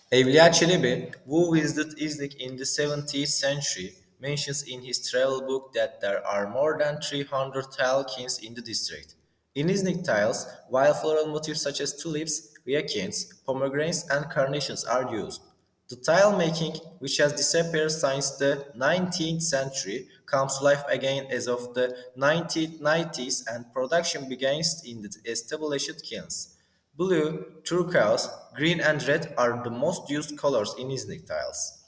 Evliya Çelebi, who visited Iznik in the 17th century, mentions in his travel book that there are more than 300 tile kilns in the district. In Iznik tiles, while floral motifs such as tulips, hyacinths, pomegranates, and carnations are used. The tile making, which has disappeared since the 19th century, comes to life again as of the 1990s and production begins in the established kilns. Blue, turquoise, green and red are the most used colors in Iznik tiles.